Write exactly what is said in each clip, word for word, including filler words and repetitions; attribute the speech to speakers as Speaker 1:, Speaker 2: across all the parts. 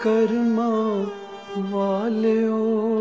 Speaker 1: कर्मा वालियो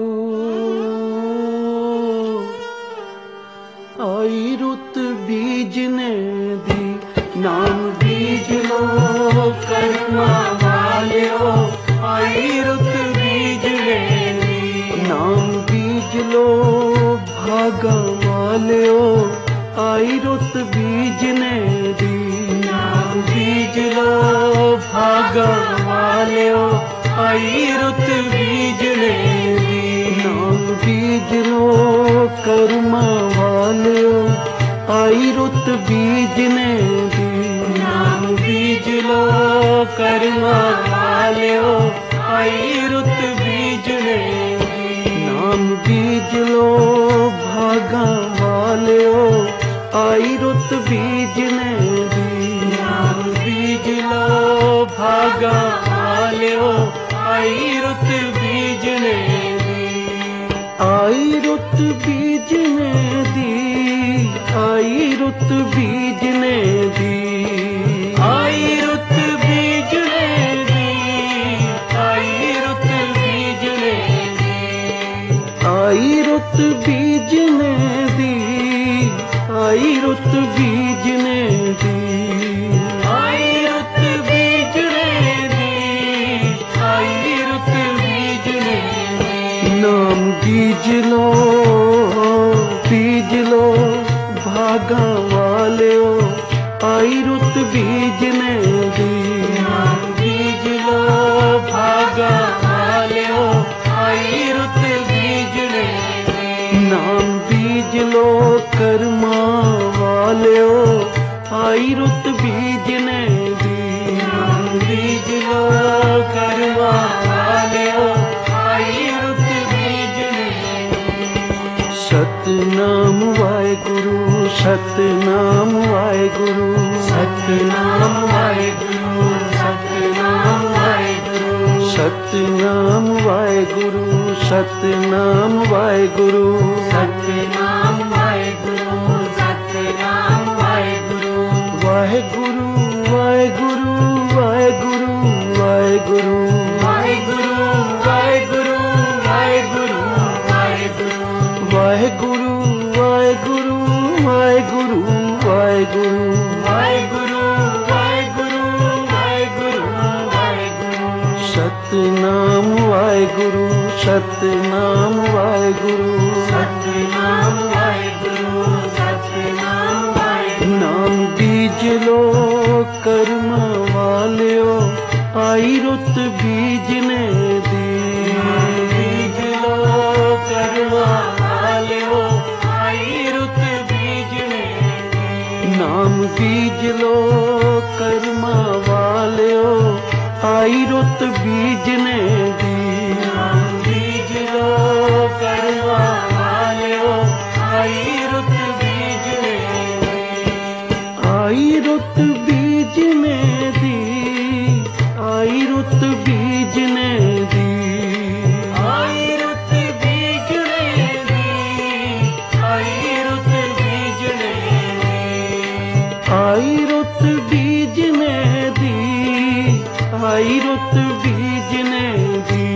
Speaker 1: आई रुत बीजने दी नाम बीज लो कर्मा वालियो आई रुत बीजने दी नाम बीज लो भागा वालियो आई रुत बीजने दी नाम बीज लो भागा वालियो आई रुत बीजने दी नाम बीज लो कर्मा वालियो आई रुत बीजने दी नाम बीज लो कर्मा वालियो आई रुत बीजने दी नाम बीज लो भागा वालियो आई रुत बीजने दी नाम बीज लो भागा वालियो आई रुत बीजने दी आई रुत बीजने दी आई रुत बीजने दी आई रुत बीजने दी आई रुत बीजने दी आई रुत बीजने दी आई रुत बीजने दी आई रुत बीजने दी आई रुत बीजने दी नाम बीज लो बीज लो भागा वालियो आई रुत बीजने दी नाम बीज लो भागा वालियो आई रुत बीजने दी नाम बीज लो कर्मा वालियो आई रुत बीजने दी नाम बीज लो कर्मा वालियो आई रुत बीजने दी सतनाम वाहेगुरु सतनाम वाहेगुरु सतनाम वाहेगुरु सतनाम वाहेगुरु सतनाम वाहेगुरु सतनाम वाहेगुरु सतनाम वाहेगुरु सतनाम वाहेगुरु वाहेगुरु वाहेगुरु वाहेगुरु वाहेगुरु वाहेगुरु वाहेगुरु वाहेगुरु वाहेगुरु वाहेगुरु वाहेगुरु वाहेगुरु वाहेगुरु वाहेगुरु वाहेगुरु वाहेगुरु वाहेगुरु सतनाम वाहेगुरु सतनाम वाहेगुरु सतनाम वाहेगुरु सतनाम वाहेगुरु नाम बीज लो कर्मा वालियो आई रुत बीजने दी बीज लो कर्मा वालियो आई रुत बीजने दी नाम बीज लो कर्मा वालियो आई रुत बीजने दी नाम बीज लो कर्मा वालियो आई रुत बीजने दी आई रुत बीजने दी आई रुत बीजने दी आई रुत बीजने दी आई रुत बीजने दी आई रुत बीजने दी आई रुत बीजने दी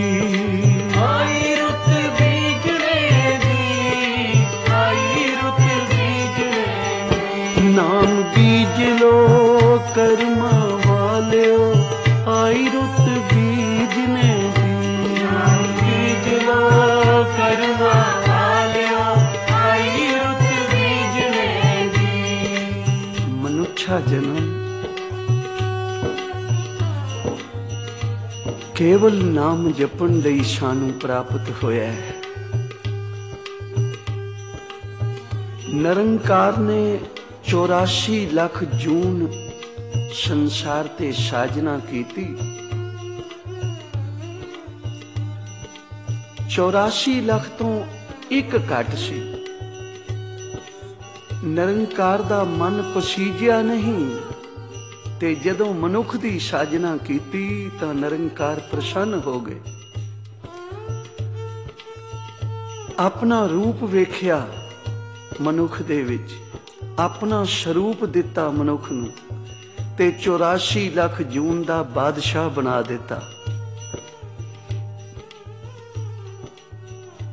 Speaker 1: आई रुत बीजने दी आई रुत बीजने दी नाम बीज लो कर्मा वालियो आई रुत बीजने दी नाम बीज लो कर्मा वालियो आई रुत बीजने दी मनुष्य जन्म केवल नाम जपण लई सानू प्राप्त होया है। निरंकार ने चौरासी लाख जून संसार ते साजना कीती। चौरासी लाख तो एक घट सी। निरंकार दा मन पसीजिया नहीं ते जदों मनुख दी साजना कीती तां निरंकार प्रसन्न हो गए। अपना रूप वेख्या मनुख दे विच, अपना स्वरूप दिता मनुख नूं ते चौरासी लाख जून दा बादशाह बना दिता।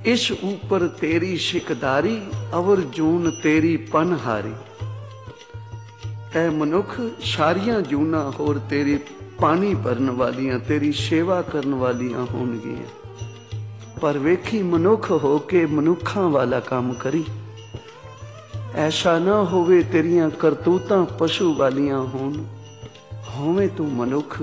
Speaker 1: इस ऊपर तेरी शिकदारी अवर जून तेरी पनहारी। ऐ मनुख सारियां जूना होर तेरी पानी भरन वालियां तेरी सेवा करन वालियां होणगियां, पर वेखी मनुख हो के मनुखां वाला काम करी। ऐसा ना होवे तेरियां करतूतां पशु वालियां होण, होवे तू मनुख।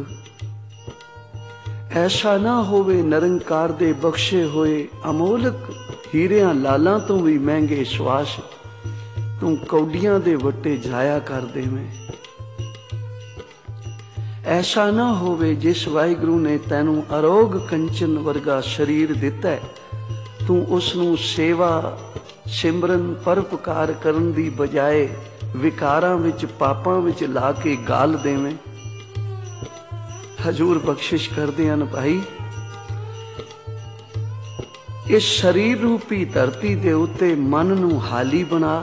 Speaker 1: ऐसा ना होवे निरंकार दे बख्शे होए अमोलक हीरियां लालां तो भी महंगे श्वास तू कौडियां दे वट्टे जाया कर देवें। ऐसा ना होवे जिस वाहिगुरु ने तैनू अरोग कंचन वर्गा शरीर दिता है तू उसनू सेवा सिमरन परोपकार करन दी बजाए विकारां विच पापां विच ला के गाल देवें। हजूर बख्शिश करदे हन भाई, इस शरीर रूपी धरती दे उत्ते मन नू हाली बना,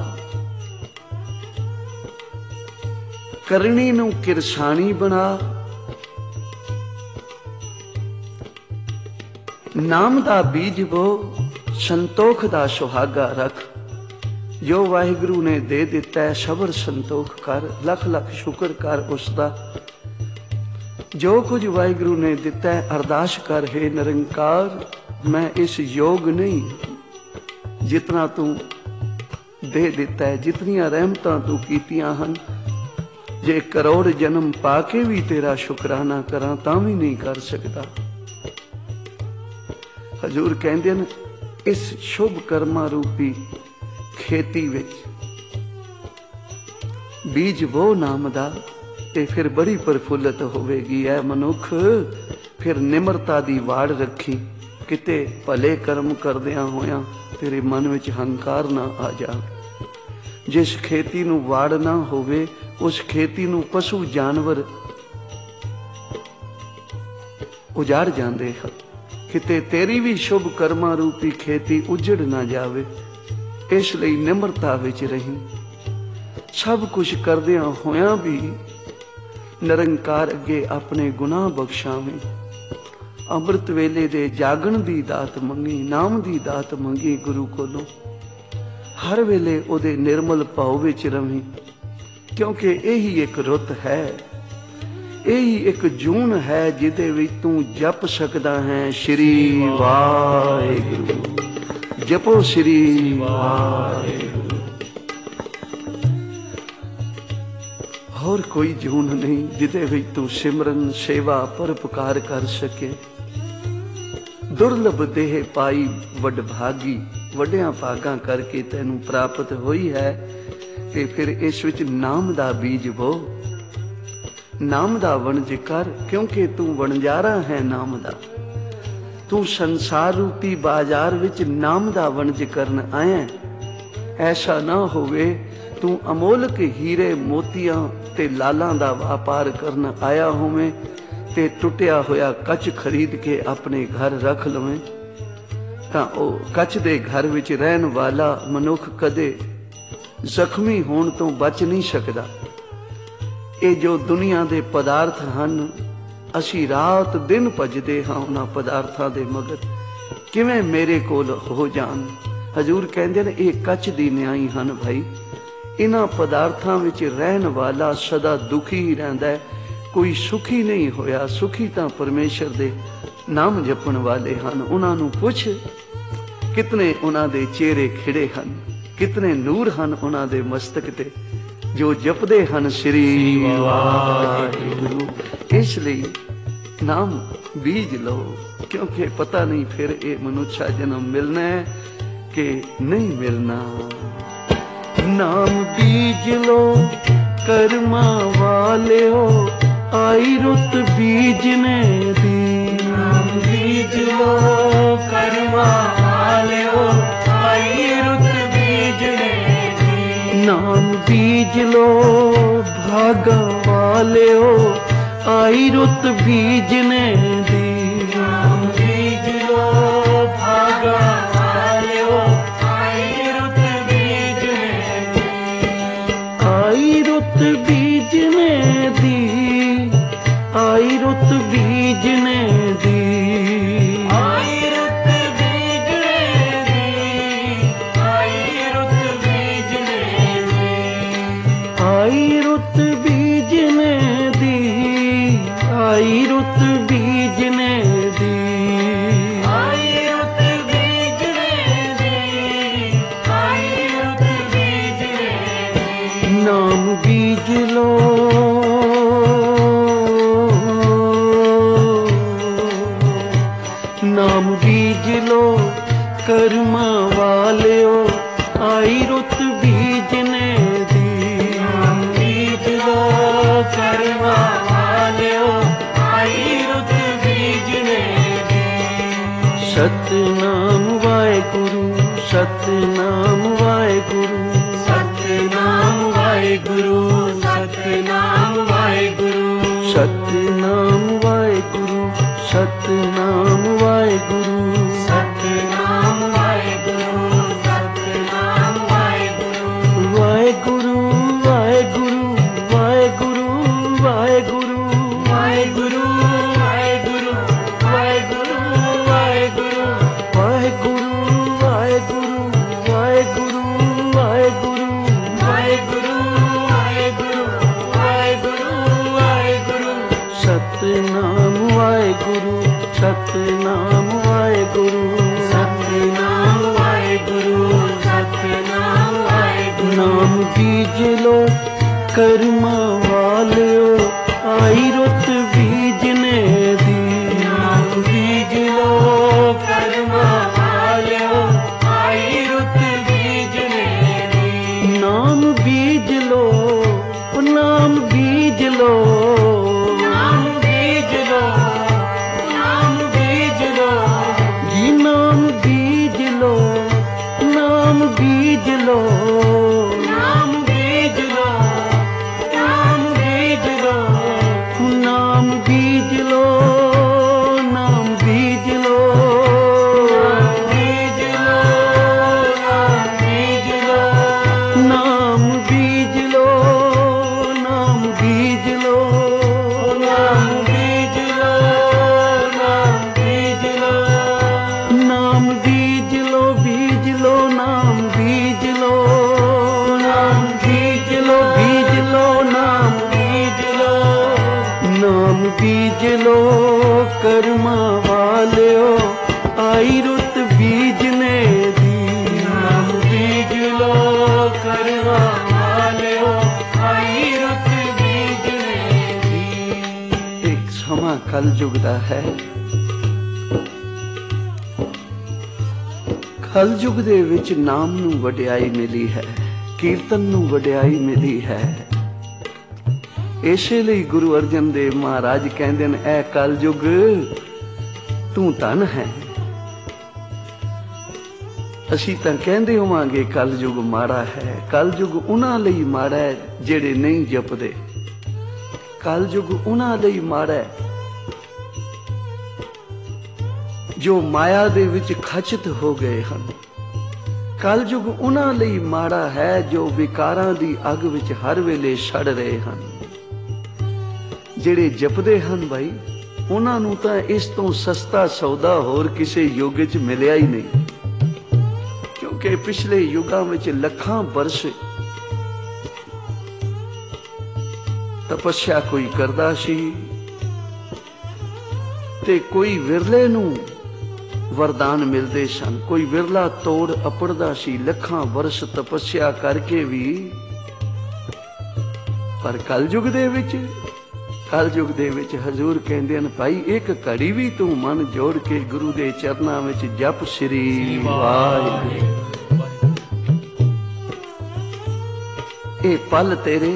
Speaker 1: करनी नू किरसानी बना, नाम दा बीज बो, संतोख दा सुहागा रख। जो वाहिगुरु ने दे दिता है सबर संतोख कर, लख लख शुक्र कर उसका। जो कुछ वाहिगुरु ने दिता है अरदास कर, हे निरंकार मैं इस योग नहीं जितना तू दे दिता है, जितनियां रहमतां तू कीतियां हन, जे करोड़ जन्म पाके भी तेरा शुकराना करा तां भी नहीं कर सकता। हजूर कहंदे न इस शुभ कर्मा रूपी खेती विच बीज वो नाम दा ते फिर बड़ी प्रफुल्लत होवेगी। ऐ मनुख फिर निमरता दी वाड़ रखी, किते भले कर्म करदियां होयां तेरे मन विच हंकार ना आ जावे। जिस खेती नू वाड़ ना होवे उस खेती नू पशु जानवर उजाड़ जांदे हैं। किते तेरी भी शुभ कर्मा रूपी खेती उजड़ ना जावे, इसलिए निमरता विच रही। सब कुछ करदियां होयां भी निरंकार अगे अपने गुनाह बख्शावें। अमृत वेले दे जागण दी दात मंगी, नाम दी दात मंगी गुरु कोलों। हर वेले ओदे निर्मल भाव विच रवी, क्योंकि यही एक रुत है, यही एक जून है जिदे विच तू जप सकदा है श्री वाहिगुरु। जपो श्री वाहिगुरु। और कोई जून नहीं जिदे विच तू सिमरन सेवा परोपकार कर सके। दुर्लभ देह पाई वड भागी, वड्डियां भागां करके तैनू प्राप्त हुई है। ते फिर इस विच नाम दा बीज बो, नाम दा वणज कर, क्योंकि तू वणजारा है नाम दा। तू संसार रूपी बाजार विच नाम दा वणज करन आया। ऐसा ना होवे तू अमोलक हीरे मोतियां ते लालां दा व्यापार करन आया होवे ते टुटिया होया कच खरीद के अपने घर रख लवें, तां ओह कच दे घर विच रहन वाला मनुख कदे जख्मी होण तो बच नहीं सकदा। ये जो दुनिया दे पदार्थ हन, असी रात दिन भजदे हां उन्हां पदार्थां दे मगर, किवें मेरे कोल हो जान। हजूर कहंदे ने ये कच दी न्याई हन भाई। इन्हां पदार्थां विच रहन वाला सदा दुखी ही रहिंदा है, कोई सुखी नहीं होया। सुखी तां परमेश्वर दे नाम जपण वाले हन। उन्हां नूं पुछ कितने उन्हां दे चेहरे खिड़े हन, कितने नूर हन उन्हां दे मस्तक ते, जो जपदे हन श्री वाहिगुरु। इसलिए नाम बीज लो, क्योंकि पता नहीं फिर ये मनुष्य जन्म मिलना है कि नहीं मिलना। नाम बीज लो कर्मा वाले हो, आई रुत बीजने दी। नाम बीज लो कर्मा वाले हो, आई रुत बीजने दी। नाम बीज लो भागा वाले हो, आई रुत बीजने दी। नाम बीज लो भागा वाले हो, आई रुत बीजने दी। आई रुत बीजने दी, आई रुत बीजने दी। आई रुत बीजने दी, नाम बीज लो कर्मा वालियो, आई रुत बीजने दी।
Speaker 2: नाम बीज लो कर्मा वालियो, आई रुत बीजने दी।
Speaker 1: सतनाम वाहेगुरु, सतनाम वाहेगुरु,
Speaker 2: सतनाम वाहेगुरु, सतनाम वाहेगुरु,
Speaker 1: सतनाम वाहेगुरु, सतनाम वाहेगुरु,
Speaker 2: सतनाम वाहेगुरु, सतनाम वाहेगुरु।
Speaker 1: वाहेगुरु वाहेगुरु वाहेगुरु वाहेगुरु
Speaker 2: वाहेगुरु वाहेगुरु वाहेगुरु वाहेगुरु।
Speaker 1: वाहेगुरु वाहेगुरु वाहेगुरु वाहेगुरु
Speaker 2: वाहेगुरु वाहेगुरु वाहेगुरु वाहेगुरु।
Speaker 1: सतनाम वाहेगुरु, सतनाम वाहेगुरु,
Speaker 2: सतनाम वाहेगुरु, सतनाम वाहेगुरु।
Speaker 1: नाम बीज लो कर्मा वालियो, आई रुत बीजने दी।
Speaker 2: नाम बीज लो कर्मा वालियो, आई रुत बीजने दी।
Speaker 1: नाम बीज लो, नाम बीज लो,
Speaker 2: नाम बीज लो, नाम बीज लो,
Speaker 1: जी नाम बीज लो, नाम बीज लो,
Speaker 2: नाम बीज लो, नाम बीज लो,
Speaker 1: नाम बीज लो, नाम बीज लो,
Speaker 2: नाम बीज लो, नाम बीज लो,
Speaker 1: नाम बीज लो,
Speaker 2: नाम बीज लो,
Speaker 1: नाम
Speaker 2: नाम बीज लो,
Speaker 1: बीज लो, बीज लो, नाम बीज लो,
Speaker 2: नाम बीज लो,
Speaker 1: बीज लो, नाम
Speaker 2: बीज लो,
Speaker 1: नाम बीज लो कर्मा वालियो, आई रुत बीजने दी।
Speaker 2: नाम बीज लो कर्मा वालियो, आई रुत बीजने दी।
Speaker 1: एक ਸਮਾਂ ਕਲਯੁਗ ਦਾ ਹੈ। ਕਲਯੁਗ ਦੇ ਵਿੱਚ ਨਾਮ ਨੂੰ ਵਡਿਆਈ ਮਿਲੀ ਹੈ, ਕੀਰਤਨ ਨੂੰ ਵਡਿਆਈ ਮਿਲੀ ਹੈ। ਇਸੇ ਲਈ ਗੁਰੂ ਅਰਜਨ ਦੇਵ ਮਹਾਰਾਜ ਕਹਿੰਦੇ ਨੇ, ਐ ਕਲਯੁਗ ਤੂੰ ਧਨ ਹੈ। ਅਸੀਂ ਤਾਂ ਕਹਿੰਦੇ ਹੋਵਾਂਗੇ ਕਲਯੁਗ ਮਾੜਾ ਹੈ। ਕਲਯੁਗ ਉਹਨਾਂ ਲਈ ਮਾੜਾ ਹੈ ਜਿਹੜੇ ਨਹੀਂ ਜਪਦੇ। ਕਲਯੁਗ ਉਹਨਾਂ ਲਈ ਮਾੜਾ ਹੈ ਜੋ ਮਾਇਆ ਦੇ ਵਿੱਚ ਖਚਿਤ ਹੋ ਗਏ ਹਨ। ਕਲਯੁਗ ਉਹਨਾਂ ਲਈ ਮਾੜਾ ਹੈ ਜੋ ਵਿਕਾਰਾਂ ਦੀ ਅੱਗ ਵਿੱਚ ਹਰ ਵੇਲੇ ਸੜ ਰਹੇ ਹਨ। ਜਿਹੜੇ ਜਪਦੇ ਹਨ ਭਾਈ, ਉਹਨਾਂ ਨੂੰ ਤਾਂ ਇਸ ਤੋਂ ਸਸਤਾ ਸੌਦਾ ਹੋਰ ਕਿਸੇ ਯੁੱਗ ਵਿੱਚ ਮਿਲਿਆ ਹੀ ਨਹੀਂ। ਕਿਉਂਕਿ ਪਿਛਲੇ ਯੁੱਗਾਂ ਵਿੱਚ ਲੱਖਾਂ ਵਰਸ਼ ਤਪੱਸਿਆ ਕੋਈ ਕਰਦਾ ਸੀ ਤੇ ਕੋਈ ਵਿਰਲੇ ਨੂੰ ਵਰਦਾਨ ਮਿਲਦੇ ਸਨ, ਕੋਈ ਵਿਰਲਾ ਤੋੜ ਅਪੜਦਾ ਸੀ ਲੱਖਾਂ ਵਰਸ਼ ਤਪੱਸਿਆ ਕਰਕੇ ਵੀ। ਪਰ ਕਲਯੁਗ ਦੇ ਵਿੱਚ ਕਲਯੁਗ ਦੇ ਵਿੱਚ ਹਜ਼ੂਰ ਕਹਿੰਦੇ ਹਨ, ਭਾਈ ਇੱਕ ਘੜੀ ਵੀ ਤੂੰ ਮਨ ਜੋੜ ਕੇ ਗੁਰੂ ਦੇ ਚਰਨਾਂ ਵਿੱਚ ਜਪ ਸ੍ਰੀ ਵਾਹਿਗੁਰੂ। ਇਹ ਪਲ ਤੇਰੇ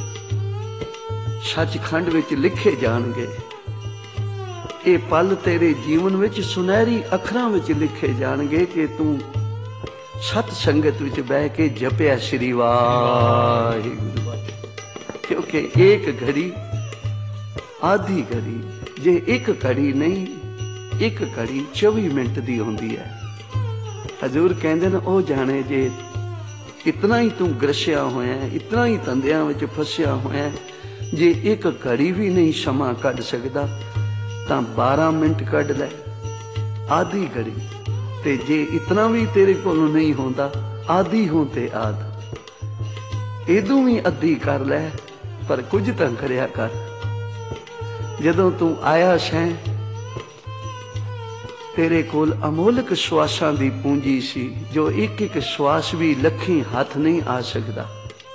Speaker 1: ਸੱਚਖੰਡ ਵਿੱਚ ਲਿਖੇ ਜਾਣਗੇ। ਇਹ ਪਲ ਤੇਰੇ ਜੀਵਨ ਵਿੱਚ ਸੁਨਹਿਰੀ ਅੱਖਰਾਂ ਵਿੱਚ ਲਿਖੇ ਜਾਣਗੇ ਕਿ ਤੂੰ ਸਤ ਸੰਗਤ ਵਿੱਚ ਬਹਿ ਕੇ ਜਪਿਆ ਸ੍ਰੀ ਵਾਹਿਗੁਰੂ। ਕਿਉਂਕਿ ਇੱਕ ਘੜੀ ਆਧੀ ਘੜੀ, ਜੇ ਇੱਕ ਘੜੀ ਨਹੀਂ, ਇੱਕ ਘੜੀ ਚੌਵੀ ਮਿੰਟ ਦੀ ਹੁੰਦੀ ਹੈ। ਹਜ਼ੂਰ ਕਹਿੰਦੇ ਨੇ, ਉਹ ਜਾਣੇ ਜੇ ਇਤਨਾ ਹੀ ਤੂੰ ਗ੍ਰਸਿਆ ਹੋਇਆ, ਇਤਨਾ ਹੀ ਧੰਦਿਆਂ ਵਿੱਚ ਫਸਿਆ ਹੋਇਆ, ਜੇ ਇੱਕ ਘੜੀ ਵੀ ਨਹੀਂ ਸਮਾਂ ਕੱਢ ਸਕਦਾ ਤਾਂ ਬਾਰਾਂ ਮਿੰਟ ਕੱਢ ਲੈ, ਆਧੀ ਘੜੀ। ਤੇ ਜੇ ਇਤਨਾ ਵੀ ਤੇਰੇ ਕੋਲੋਂ ਨਹੀਂ ਹੁੰਦਾ, ਆਧੀ ਹੋ ਤੇ ਆਧ, ਇਹਦੂ ਵੀ ਅੱਧੀ ਕਰ ਲੈ, ਪਰ ਕੁਝ ਤਾਂ ਕਰਿਆ ਕਰ। ਜਦੋਂ ਤੂੰ ਆਇਆ ਸੈਂ, ਤੇਰੇ ਕੋਲ ਅਮੋਲਕ ਸਵਾਸਾਂ ਦੀ ਪੂੰਜੀ ਸੀ, ਜੋ ਇੱਕ ਇੱਕ ਸਵਾਸ ਵੀ ਲੱਖੀ ਹੱਥ ਨਹੀਂ ਆ ਸਕਦਾ।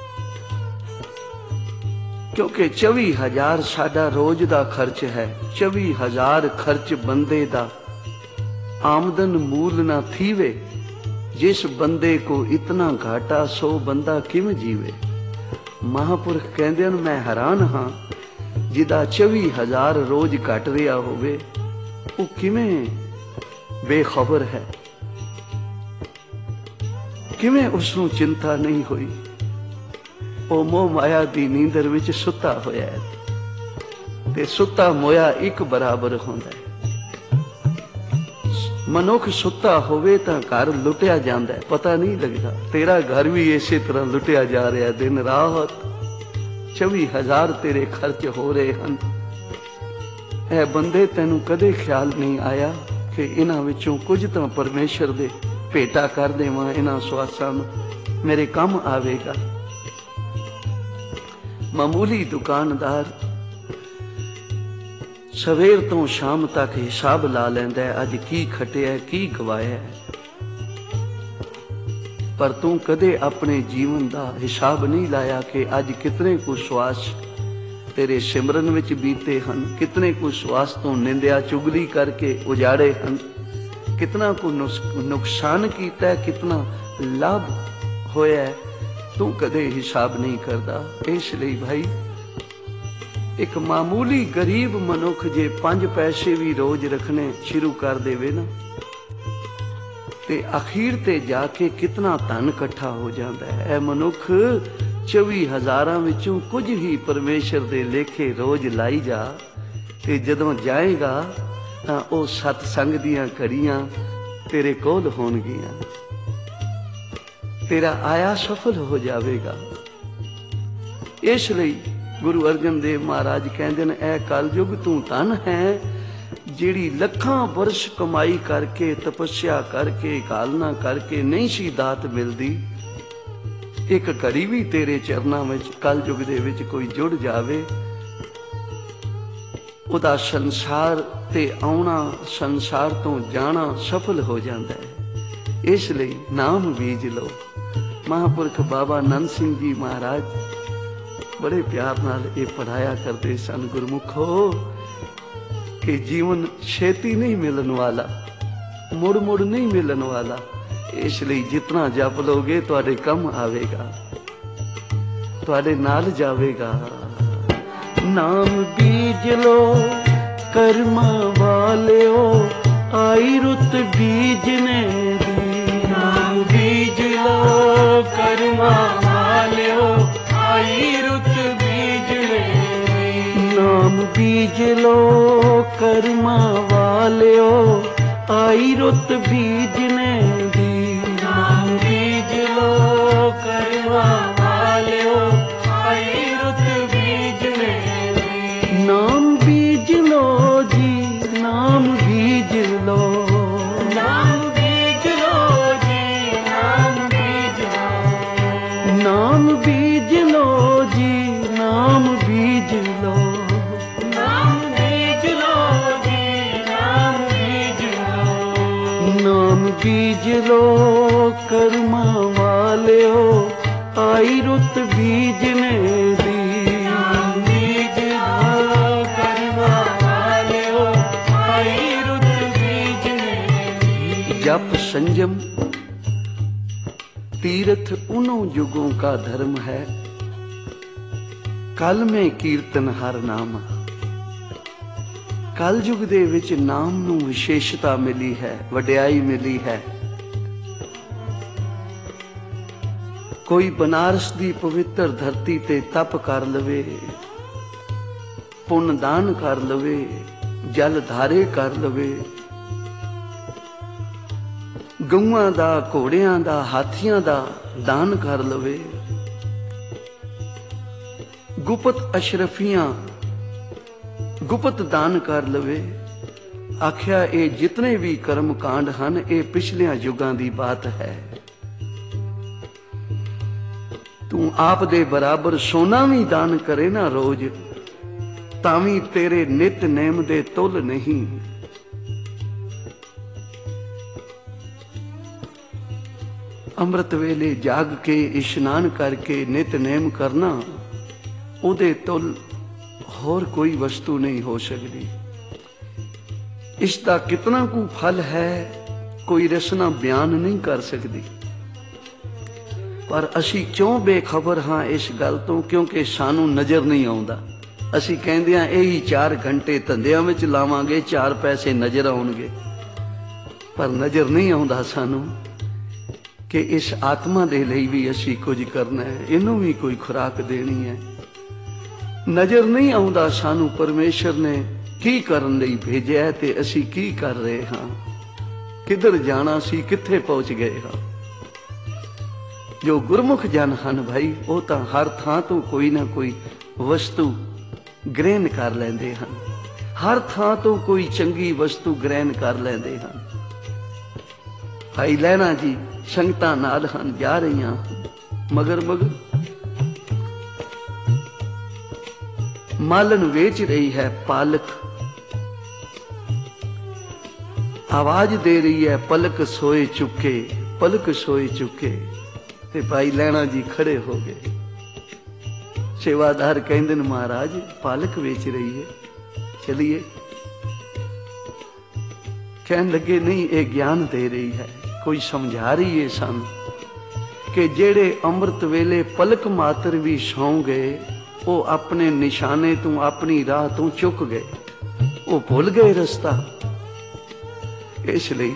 Speaker 1: ਕਿਉਂਕਿ ਚੌਵੀ ਹਜ਼ਾਰ ਸਾਡਾ ਰੋਜ਼ ਦਾ ਖਰਚ ਹੈ। ਚੌਵੀ ਹਜ਼ਾਰ ਖਰਚ ਬੰਦੇ ਦਾ आमदन मूल ना थीवे, जिस बंदे को इतना घाटा सो बंदा किव जीवे। महापुरख कहंदे न मैं हैरान हाँ जिदा चौबी हजार रोज घट रहा होवे वो किवें बेखबर है, किवें उसनूं चिंता नहीं हुई। वो मोह माया दी नींदर विच सुता होया है ते सुता मोया एक बराबर होंदा है। मनुख सुता होवे तां घर लुटिया जांदा है, पता नहीं लगता। तेरा घर भी इसे तरह लुटिया जा रहा है, दिन रात चौबी हजार तेरे खर्च हो रहे हैं। ऐ बंदे तैनू कदे ख्याल नहीं आया कि इन्हां विचों कुछ तो परमेश्वर दे भेटा कर देवां, इन्हां स्वासां नूं मेरे काम आवेगा। मामूली दुकानदार सवेर तो शाम तक हिसाब ला लैंदा है, अज की खटिया की गवाया है। पर तू कदे अपने जीवन का हिसाब नहीं लाया कि अज कितने को श्वास तेरे सिमरन विच बीते हैं, कितने को श्वास तो निंदिया चुगली करके उजाड़े हैं, कितना को नुकसान किया है, कितना लाभ होया है, तू कदे हिसाब नहीं करता। इसलिए भाई एक मामूली गरीब मनुख जे पंज पैसे भी रोज रखने शुरू कर देवे ना ते अखीर ते जाके कितना धन इकट्ठा हो जाता है। ए मनुख चौबी हजारां विचों कुछ ही परमेश्वर दे लेखे रोज लाई जा ते जदों जाएगा तां ओ सतसंग दियां घड़ियां तेरे कोल होणगियां, तेरा आया सफल हो जाएगा। इसलिए गुरु अर्जन देव महाराज कहते हैं ऐ कलयुग तू धन है जिहड़ी लखां वर्ष कमाई करके तपस्या करके घालना करके नहीं सी दात मिलती। एक घड़ी भी तेरे चरनां विच कलयुग दे विच कोई जुड़ जावे उदा संसार ते आउणा संसार तो जाना सफल हो जाता है। इसलिए नाम बीज लो। महापुरख बाबा नंद सिंह जी महाराज बड़े प्यार नाल ये पढ़ाया करते सन, गुरमुखो कि जीवन छेती नहीं मिलन वाला, मुड़ मुड़ नहीं मिलन वाला। इसलिए जितना जप लोगे तुहाडे कम आवेगा, तुहाडे नाल जावेगा। नाम बीज लो कर्मा वालियो, आई रुत बीजने दी। नाम बीज लो कर्मा वालियो, आई रुत बीजने दी। नाम बीज लो कर्मा वालियो, आई रुत बीजने दी। नाम बीज लो कर्मा वालियो, आई रुत बीजने दी। नाम बीज लो जी, नाम बीज लो। नाम बीज लो जी, नाम बीज लो। नाम बीज लो जी, नाम बीज लो। नाम बीज लो जी, नाम बीज लो। नाम बीज लो कर्मा वालियो, आई रुत बीजने दी। नाम बीज लो कर्मा वालियो, आई रुत बीजने दी। जप संयम तीर्थ उन्हों युगों का धर्म है, कल में कीर्तन हर नाम। कल युग दे विच नाम नूं विशेषता मिली है, वडियाई मिली है। कोई बनारस दी पवित्र धरती ते तप कर लवे, पुण्य दान कर लवे, जल धारे कर लवे, गऊआं दा घोड़ियां दा हाथियां दा दान कर लवे, गुपत अशरफियां गुपत दान कर लवे। आख्या ये जितने भी कर्म कांड हैं ये पिछलियां युगां दी बात है। तू आप दे बराबर सोना भी दान करे ना रोज, तावी तेरे नित नेम दे तुल नहीं। अमृत वेले जाग के इशनान करके नित नेम करना उदे तुल होर कोई वस्तु नहीं हो सकती। इसका कितना कु फल है कोई रसना बयान नहीं कर सकती। पर असी क्यों बेखबर हाँ इस गल तो, क्योंकि सानू नज़र नहीं आउंदा। असी कहंदे हां यही चार घंटे धंधियां विच लावांगे, चार पैसे नज़र आउणगे, पर नज़र नहीं आउंदा सानू कि इस आत्मा दे लई भी असी कुछ करना है, इनू भी कोई खुराक देनी है। नज़र नहीं आउंदा सानू परमेश्वर ने की करन लई भेजिया है ते असी की कर रहे हाँ, किधर जाना सी, कित्थे पहुंच गए हाँ। जो गुरमुख जन हन भाई, वो तो हर थां तो कोई ना कोई वस्तु ग्रहण कर लेंदे हन, हर थां तो कोई चंगी वस्तु ग्रहण कर लेंदे हन। भाई लैना जी संगतां नाल हन, जा रही मगर मगर मालन वेच रही है पालक, आवाज दे रही है पलक सोए चुके, पलक सोए चुके। ते भाई लैना जी खड़े हो गए। सेवादार कहंदे ने महाराज पालक बेच रही है, चलिए। कहने लगे नहीं, ये ज्ञान दे रही है, कोई समझा रही है सन कि जेड़े अमृत वेले पलक मात्र भी सौ गए, वो अपने निशाने तू अपनी राह तू चुक गए, वो भुल गए रास्ता। इसलिए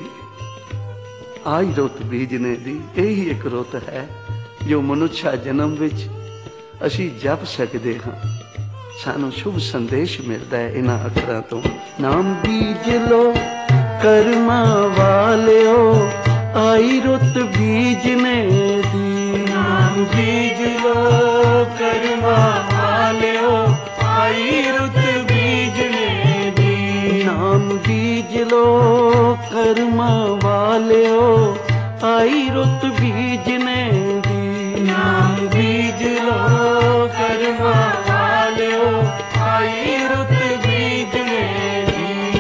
Speaker 1: आई रुत बीजने दी यही एक रुत है जो मनुष्य जन्म विच असी जप सकते हाँ। सानू शुभ संदेश मिलता है इन्हां अखरां तो। नाम बीज लो कर्मा वालियो, आई रुत बीजने दी।
Speaker 2: नाम बीज लो कर्मा वालियो, आई रुत बीजने दी।
Speaker 1: नाम बीज लो कर्मा वालियो, आई रुत बीजने दी।
Speaker 2: नाम बीज लो कर्मा वालियो, आई रुत बीजने दी।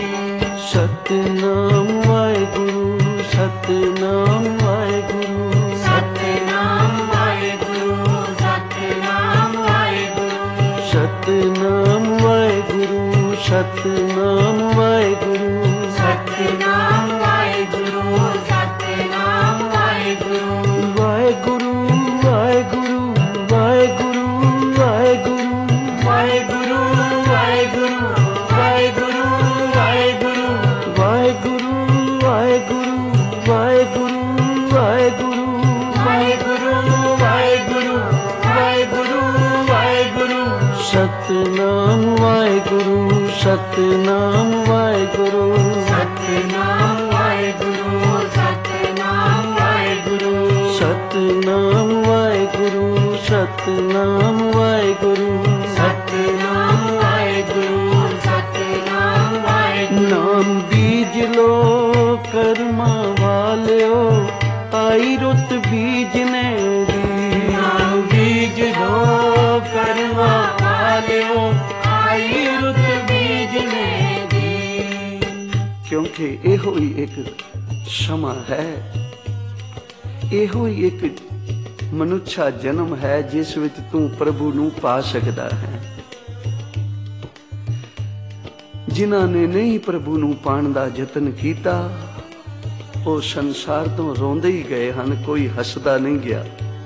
Speaker 1: सतनाम वाहेगुरु, सतनाम वाहेगुरु,
Speaker 2: सतनाम वाहेगुरु, सतनाम वाहेगुरु,
Speaker 1: सतनाम वाहेगुरु, सतनाम वाहेगुरु,
Speaker 2: सतनाम वाहेगुरु, सतनाम वाहेगुरु।
Speaker 1: वाहेगुरु वाहेगुरु वाहेगुरु वाहेगुरु
Speaker 2: वाहेगुरु वाहेगुरु वाहेगुरु वाहेगुरु।
Speaker 1: वाहेगुरु वाहेगुरु वाहेगुरु वाहेगुरु
Speaker 2: वाहेगुरु वाहेगुरु वाहेगुरु वाहेगुरु।
Speaker 1: सतनाम वाहेगुरु, सतनाम वाहेगुरु,
Speaker 2: सतनाम वाहेगुरु, सतनाम वाहेगुरु,
Speaker 1: सतनाम वाहेगुरु, सतनाम वाहेगुरु,
Speaker 2: सतनाम वाहेगुरु, सतनाम वाहेगुरु।
Speaker 1: नाम बीज लो कर्मा वालियो, आई रुत बीजने दी।
Speaker 2: नाम बीज लो कर्मा वालियो, आई रुत बीजने दी।
Speaker 1: क्योंकि एहो ही एक क्षमा है, एहो ही एक मनुष्य जन्म है जिस विच तू प्रभु नू पा सकदा है। जिन्हां ने नहीं प्रभु नू पाण दा यतन कीता, वो संसार तो रोंदे ही गए हन, कोई हसदा नहीं गया।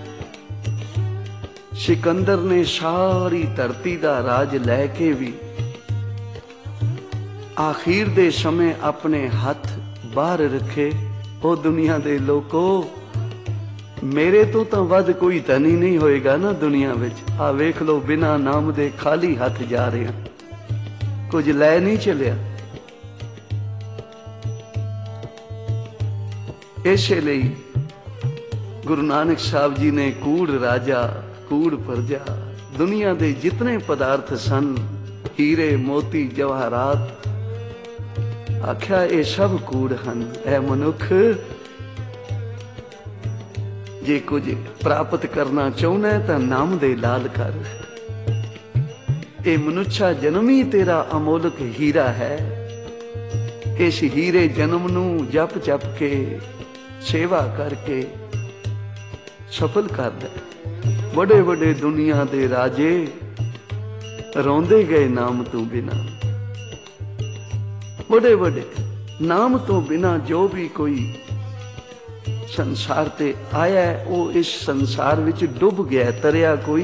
Speaker 1: सिकंदर ने सारी धरती दा राज लैके भी आखिर दे समय अपने हाथ बाहर रखे। ओ दुनिया दे लोको, मेरे तो तो वध कोई धनी नहीं होएगा ना दुनिया विच। आ वेख लो बिना नाम दे खाली हाथ जा रहे हैं, कुछ लै नहीं चलिया। इसे ਲਈ गुरु नानक साहब जी ने कूड़ राजा कूड़ प्रजा, दुनिया दे जितने पदार्थ सन, हीरे मोती जवाहरात, आख्या ये सब कूड़ हन। ऐ मनुख, जे कुछ प्राप्त करना चाहना है तो नाम दे लाल कर। ये मनुष्य जन्म ही तेरा अमोलक हीरा है। इस हीरे जन्म नू जप जप के सेवा करके सफल कर दे। बड़े बड़े दुनिया दे राजे रोंदे गए नाम तू बिना, बड़े बड़े नाम तो बिना जो भी कोई संसार ते आया है, वो इस संसार विच डुब गया, तरिया कोई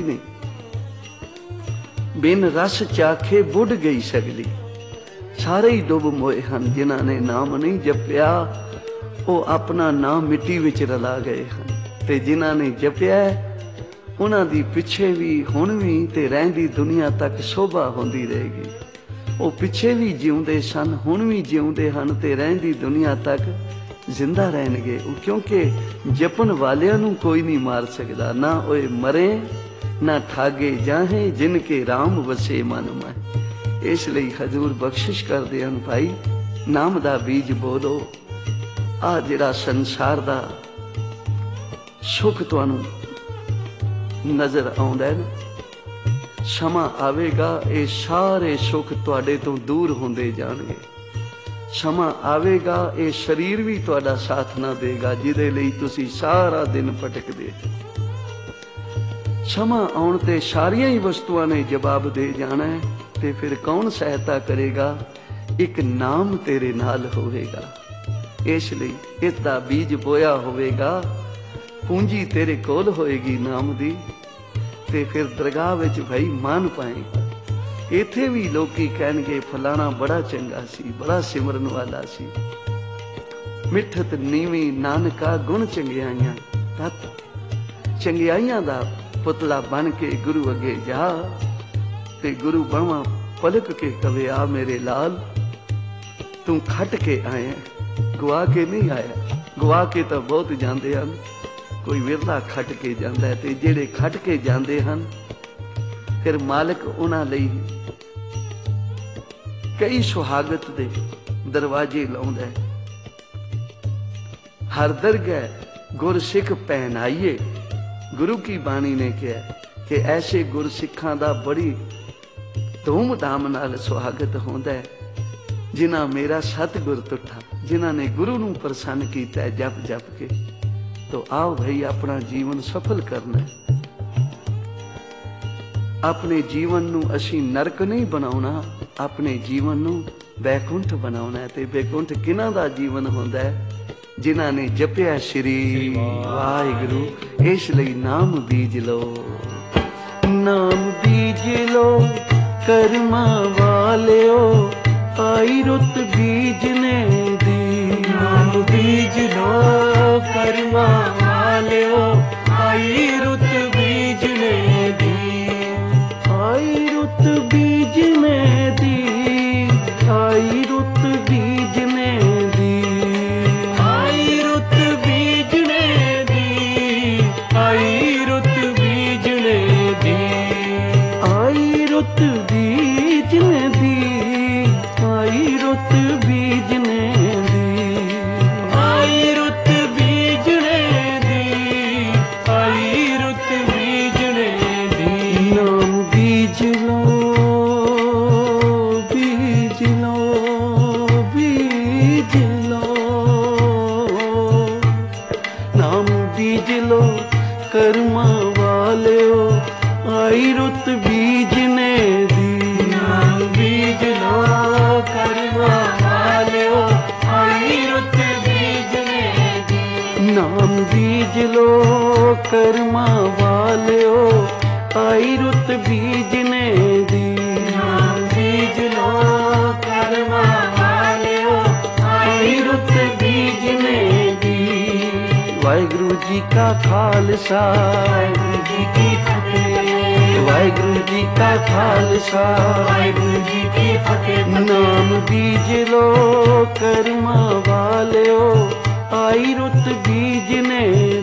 Speaker 1: नहीं। बिन रस चाखे बुढ़ गई सगली, सारे ही डुब मोए हन। जिन्हां ने नाम नहीं जपिया वो अपना नाम मिट्टी विच रला गए हन, ते जिन्हां ने जपिया उन्हां दी पिछे भी हुण भी ते रहिंदी दुनिया तक शोभा होंदी रहेगी। वो पिछे भी जिउंदे सन, हुण भी जिउंदे हन ते रहिंदी दुनिया तक जिंदा रहणगे। क्योंकि जपन वालियां नूं कोई नहीं मार सकदा, ना ओए मरे ना ठागे जाहे, जिनके राम वसे मन में। इसलिए हजूर बख्शिश करदे हन, भाई नाम दा बीज बोलो। आ जिहड़ा संसार दा सुख तुहानूं नजर आउंदा है ना, समा आवेगा ये सारे सुख तुहाडे तो दूर होंदे जाणगे। समा आवेगा ये शरीर भी तुहाडा साथ ना देगा, जिहदे लई तुसीं सारा दिन भटकदे। समा आउण ते सारियां ही वस्तुआं ने जवाब दे जाना है, ते फिर कौन सहायता करेगा? एक नाम तेरे नाल होवेगा। इसलिए इस दा बीज बोया होवेगा, पूंजी तेरे कोल होएगी नाम दी, ते फिर दरगाह विच भाई मान पाएगा। इत्थे भी लोकी कहणगे फलाना बड़ा चंगा सी, बड़ा सिमरन वाला सी। मिठत नीवी नानका गुण चंगियाइयां, तत चंगियाइयां दा पुतला बन के गुरु अगे जा, ते गुरु बावां पलक के कवे आ मेरे लाल, तू खट के आया, गुआ के नहीं आया। गुआ के तो बहुत जाते हैं, कोई विरला खट के जाता है, ते जेड़े खट के जाते हैं फिर मालिक उन्हां लई कई सुहागत दे दरवाजे लाउंदा है। हर दरगाह गुरसिख पहनाइए, गुरु की बाणी ने कहा कि ऐसे गुरसिखां दा बड़ी धूमधाम नाल सुहागत होंदा है, जिन्हां मेरा सतगुर तुठा, जिन्हां ने गुरु नूं प्रसन्न कीता है जप जप के। तो आओ भाई अपना जीवन सफल करना है। अपने जीवन नूं असीं नरक नहीं बनाउणा, अपने जीवन नूं बैकुंठ बनाउणा है। ते बैकुंठ किन्हां दा जीवन हुंदा है? जिन्हां ने जपिया श्री वाहिगुरू। इसलिए नाम बीज लो,
Speaker 2: नाम बीज लो कर्मा वालियो, आई रुत बीजने दी। नाम बीज लो कर्मा वालियो, आई रुत बीजने दी। आई रुत बीजने दी, आई रुत बीजने दी। आई रुत बीजने दी, आई रुत बीजने दी। आई रुत बीजने दी, आई रुत बीजने दी। आई रुत बीजने दी, आई रुत बीजने दी। नाम बीज लो, बीज लो, बीज लो। नाम बीज लो कर्मा वालियो, आई रुत बीजने दी। नाम बीज लो कर्मा वालियो, आई रुत बीजने दी। नाम बीज लो कर्मा वालियो, आई रुत बीजने दी। नाम बीज लो कर्मा वालियो, आई रुत बीजने दी। वाहिगुरू जी का खालसा, वाहिगुरू जी की फतेह। वाहिगुरू जी का खालसा, वाहिगुरू जी की फतेह। नाम बीज लो कर्मा वालियो, आई रुत बीजने